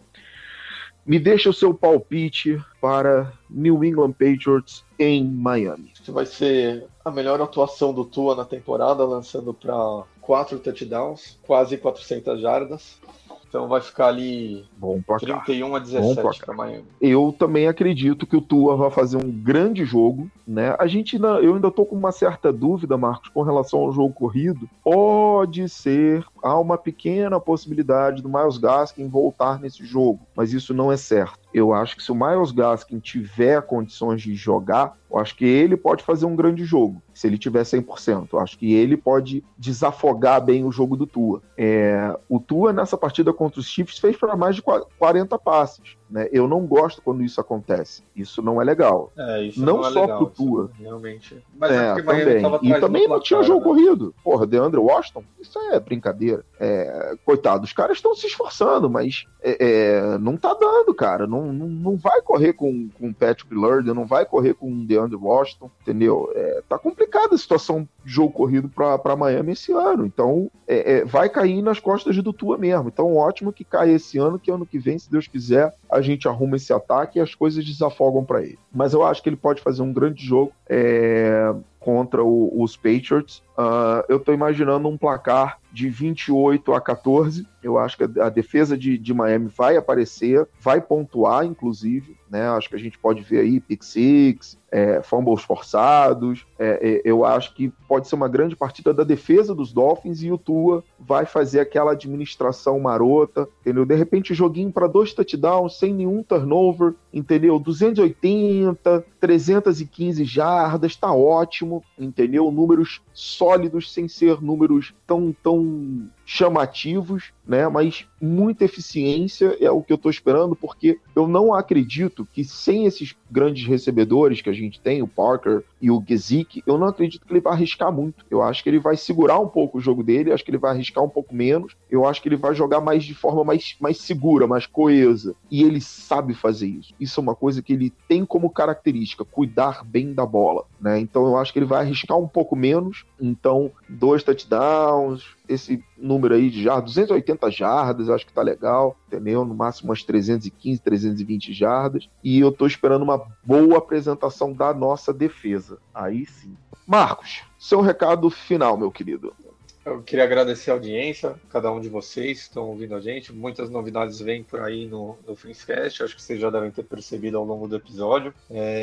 Me deixa o seu palpite para New England Patriots em Miami. Acho que vai ser a melhor atuação do Tua na temporada, lançando para 4 touchdowns, quase 400 jardas. Então vai ficar ali Bom placar. 31-17 para Miami. Eu também acredito que o Tua vai fazer um grande jogo, né? Eu ainda tô com uma certa dúvida, Marcos, com relação ao jogo corrido. Pode ser, há uma pequena possibilidade do Myles Gaskin voltar nesse jogo, mas isso não é certo. Eu acho que se o Myles Gaskin tiver condições de jogar, eu acho que ele pode fazer um grande jogo, se ele tiver 100%. Eu acho que ele pode desafogar bem o jogo do Tua. O Tua, nessa partida contra os Chiefs, fez para mais de 40 passes. Né? Eu não gosto quando isso acontece. Isso não é legal. Isso não é só legal, pro Tua. Realmente. Mas porque Miami também. tava E atrás também do não placar, tinha jogo né? corrido. Porra, DeAndre Washington, isso é brincadeira. Coitado, os caras estão se esforçando, mas não tá dando, cara. Não vai correr com o Patrick Lurden, não vai correr com o DeAndre Washington, entendeu? Tá complicada a situação de jogo corrido para Miami esse ano. Então, vai cair nas costas do Tua mesmo. Então, ótimo que caia esse ano, que ano que vem, se Deus quiser, a gente arruma esse ataque e as coisas desafogam para ele. Mas eu acho que ele pode fazer um grande jogo contra os Patriots. Eu tô imaginando um placar de 28-14. Eu acho que a defesa de Miami vai aparecer, vai pontuar, inclusive, né? Acho que a gente pode ver aí pick six, fumbles forçados. Eu acho que pode ser uma grande partida da defesa dos Dolphins e o Tua vai fazer aquela administração marota, entendeu? De repente, joguinho para 2 touchdowns, sem nenhum turnover, entendeu? 280, 315 jardas, tá ótimo, entendeu? Números sólidos, sem ser números tão chamativos, né? Mas muita eficiência é o que eu tô esperando, porque eu não acredito que sem esses grandes recebedores que a gente tem, o Parker e o Gesicki, eu não acredito que ele vai arriscar muito. Eu acho que ele vai segurar um pouco o jogo dele, acho que ele vai arriscar um pouco menos, eu acho que ele vai jogar mais de forma mais segura, mais coesa, e ele sabe fazer isso. Isso é uma coisa que ele tem como característica, cuidar bem da bola, né? Então eu acho que ele vai arriscar um pouco menos, então 2 touchdowns, esse número aí de jardas, 280 jardas, eu acho que tá legal, entendeu? No máximo umas 315, 320 jardas, e eu tô esperando uma boa apresentação da nossa defesa. Aí sim. Marcos, seu recado final, meu querido. Eu queria agradecer a audiência, cada um de vocês que estão ouvindo a gente. Muitas novidades vêm por aí no Finscast, acho que vocês já devem ter percebido ao longo do episódio.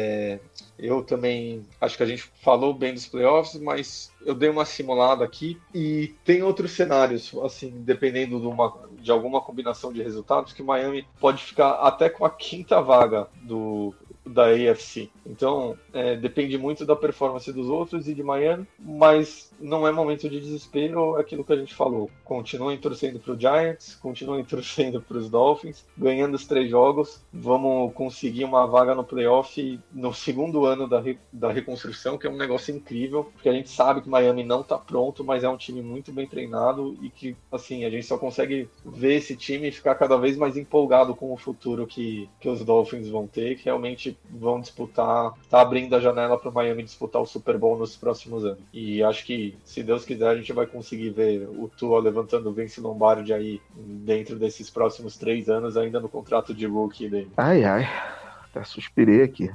Eu também acho que a gente falou bem dos playoffs, mas eu dei uma simulada aqui e tem outros cenários, assim, dependendo de alguma combinação de resultados, que Miami pode ficar até com a 5ª vaga da AFC. Então, depende muito da performance dos outros e de Miami, mas não é momento de desespero, é aquilo que a gente falou. Continuem torcendo para o Giants, continuem torcendo para os Dolphins, ganhando os 3 jogos, vamos conseguir uma vaga no playoff no segundo ano da reconstrução, que é um negócio incrível, porque a gente sabe que Miami não está pronto, mas é um time muito bem treinado e que, assim, a gente só consegue ver esse time e ficar cada vez mais empolgado com o futuro que os Dolphins vão ter, que realmente vão disputar, tá abrindo a janela para o Miami disputar o Super Bowl nos próximos anos. E acho que, se Deus quiser, a gente vai conseguir ver o Tua levantando o Vince Lombardi aí dentro desses próximos 3 anos, ainda no contrato de rookie dele. Ai, até suspirei aqui.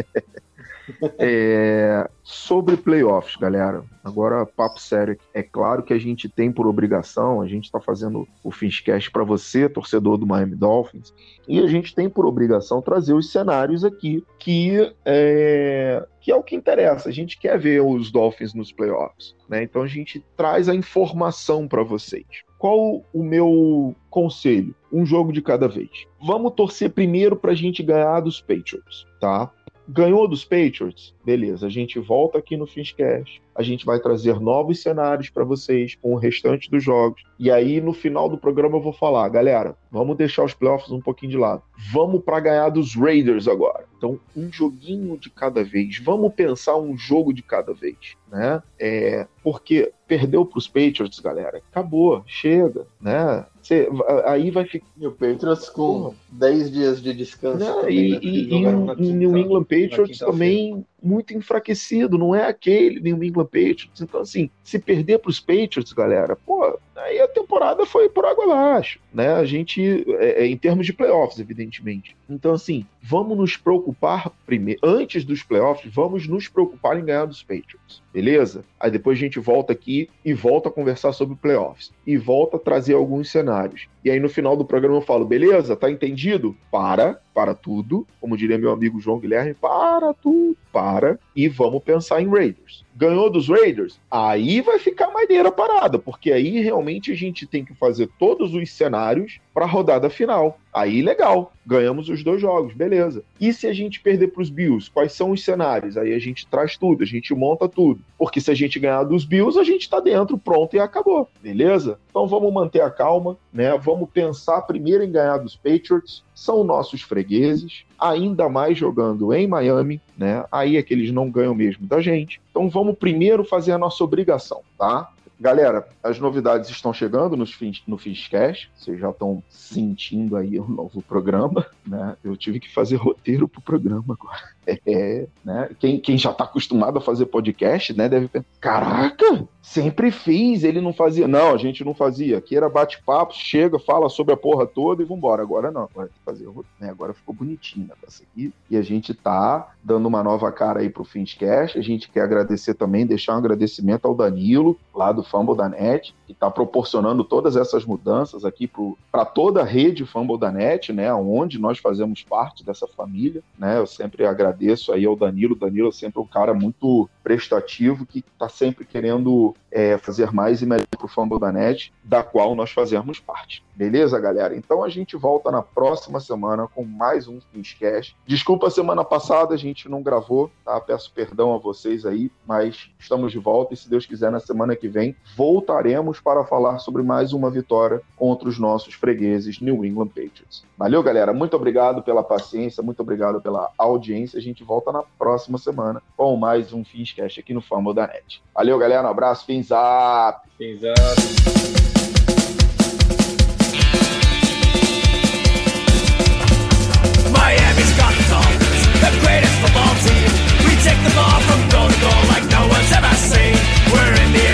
Sobre playoffs, galera, agora papo sério. É claro que a gente tem por obrigação, a gente está fazendo o Finscast para você, torcedor do Miami Dolphins, e a gente tem por obrigação trazer os cenários aqui que é o que interessa. A gente quer ver os Dolphins nos playoffs, né? Então a gente traz a informação para vocês. Qual o meu conselho? Um jogo de cada vez. Vamos torcer primeiro para a gente ganhar dos Patriots, tá? Ganhou dos Patriots? Beleza, a gente volta aqui no Finscast, a gente vai trazer novos cenários para vocês com o restante dos jogos, e aí no final do programa eu vou falar, galera, vamos deixar os playoffs um pouquinho de lado, vamos para ganhar dos Raiders agora. Então, um joguinho de cada vez, vamos pensar um jogo de cada vez, né? Porque perdeu para os Patriots, galera, acabou, chega, né? Aí vai ficar... E o Patriots com 10 dias de descanso. Também, né? E New England Patriots também muito enfraquecido, não é aquele New England Patriots. Então, assim, se perder para os Patriots, galera, aí a temporada foi por água abaixo, né? A gente, em termos de playoffs, evidentemente. Então, assim, vamos nos preocupar primeiro, antes dos playoffs, vamos nos preocupar em ganhar dos Patriots, beleza? Aí depois a gente volta aqui e volta a conversar sobre playoffs, e volta a trazer alguns cenários. E aí no final do programa eu falo, beleza, tá entendido? Para tudo, como diria meu amigo João Guilherme, para tudo, e vamos pensar em Raiders. Ganhou dos Raiders? Aí vai ficar maneira a parada, porque aí realmente a gente tem que fazer todos os cenários para a rodada final. Aí legal, ganhamos os 2 jogos, beleza. E se a gente perder para os Bills, quais são os cenários? Aí a gente traz tudo, a gente monta tudo. Porque se a gente ganhar dos Bills, a gente tá dentro, pronto e acabou, beleza? Então vamos manter a calma, né? Vamos pensar primeiro em ganhar dos Patriots, são nossos fregueses, ainda mais jogando em Miami, né? Aí é que eles não ganham mesmo da gente. Então vamos primeiro fazer a nossa obrigação, tá? Galera, as novidades estão chegando no Finscast, vocês já estão sentindo aí o novo programa, né? Eu tive que fazer roteiro pro programa agora. Né? Quem já está acostumado a fazer podcast, né, deve pensar, caraca, sempre fiz, ele não fazia. Não, a gente não fazia. Aqui era bate-papo, chega, fala sobre a porra toda e vambora. Agora não, agora tem que fazer, né? Agora ficou bonitinho né, essa aqui. E a gente tá dando uma nova cara aí pro Finscast. A gente quer agradecer também, deixar um agradecimento ao Danilo, lá do Fumble da Net, que tá proporcionando todas essas mudanças aqui para toda a rede Fumble da Net, né, onde nós fazemos parte dessa família, né? Eu sempre agradeço aí ao Danilo. O Danilo é sempre um cara muito prestativo, que está sempre querendo fazer mais e melhor para o Fumble da Net, da qual nós fazemos parte. Beleza, galera? Então a gente volta na próxima semana com mais um Finscast. Desculpa a semana passada, a gente não gravou, tá? Peço perdão a vocês aí, mas estamos de volta e se Deus quiser, na semana que vem, voltaremos para falar sobre mais uma vitória contra os nossos fregueses New England Patriots. Valeu, galera. Muito obrigado pela paciência, muito obrigado pela audiência. A gente volta na próxima semana com mais um Finscast aqui no Fumble da Net. Valeu, galera. Um abraço. Fins up! Fins up! Miami's got the Dolphins, the greatest football team. We take the ball from goal to goal like no one's ever seen. We're in the